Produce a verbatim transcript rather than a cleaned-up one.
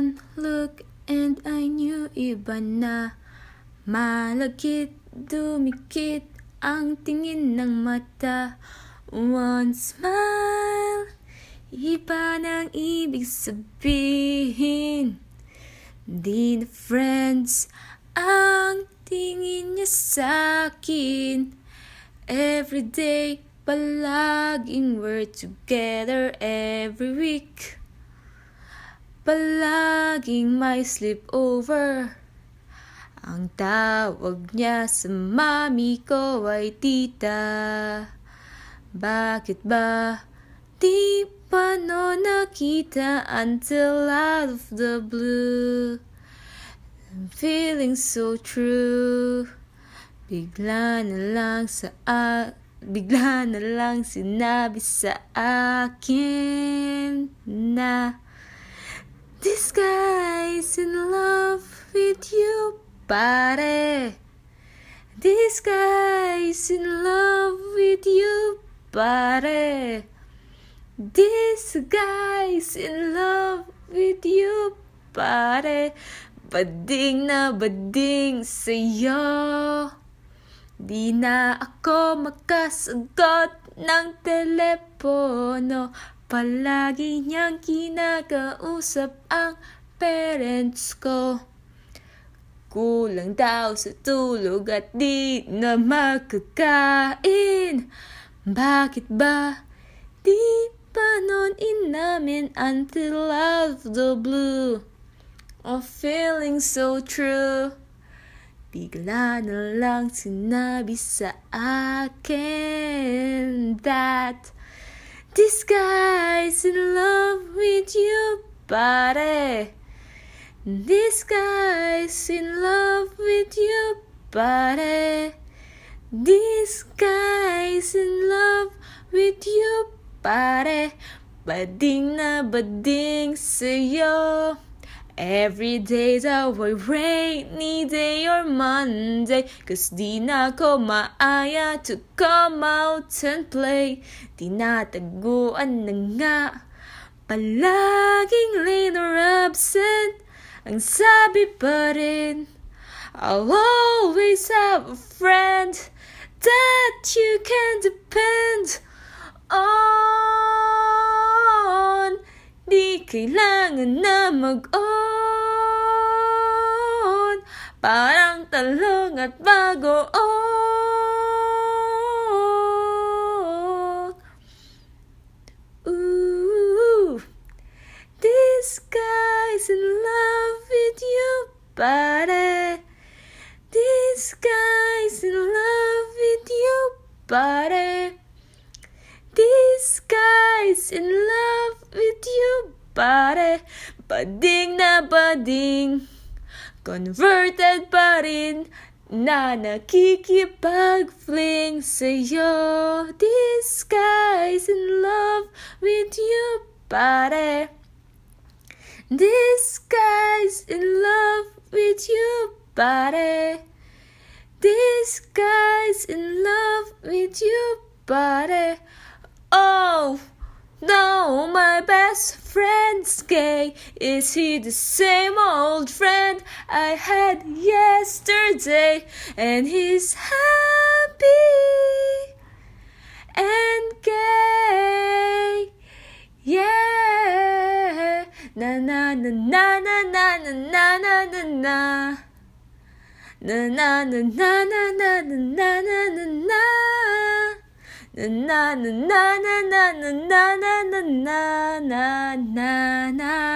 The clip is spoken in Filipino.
One look and I knew iba na. Malagkit, dumikit ang tingin ng mata. One smile, iba nang ibig sabihin. Di na friends ang tingin niya sa'kin. Everyday, palaging we're together every week. Palaging may sleepover. Ang tawag niya sa mami ko ay tita. Bakit ba di pa no nakita until out of the blue? I'm feeling so true. Bigla na lang sa a- Bigla na lang sinabi sa akin na this guy's in love with you, pare. This guy's in love with you, pare. This guy's in love with you, pare. Bading na bading sa'yo. Di na ako makasagot ng telepono. Palagi niyang kinakausap ang parents ko. Kulang daw sa tulog at di na makakain. Bakit ba di pa nun inamin until out of the blue? Oh, feeling so true. Bigla na lang sinabi sa akin that this guy's in love with you, pare. This guy's in love with you, pare. This guy's in love with you, pare. Bading na bading sa'yo. Every day's a rainy day or Monday, 'cause di na ko maaya to come out and play. Tinataguan na nga, palaging late or absent. Ang sabi pa rin, I'll always have a friend that you can depend on. Di kailangan na mag-on, parang talong at bagoong. Ooh, this guy's in love with you, pare. This guy's in love with you, pare. This guy's in love with you, pare. Bading na bading, converted pa rin, na nakikipag-fling sa'yo. This guy's in love with you, pare. This guy's in love with you, pare. This guy's in love with you, pare. Oh, no, my best friend's gay. Is he the same old friend I had yesterday? And he's happy and gay. Yeah. Na na na na na na na na na na na. Na na na na na na na na na na na. Na na na na na na na na na na na na.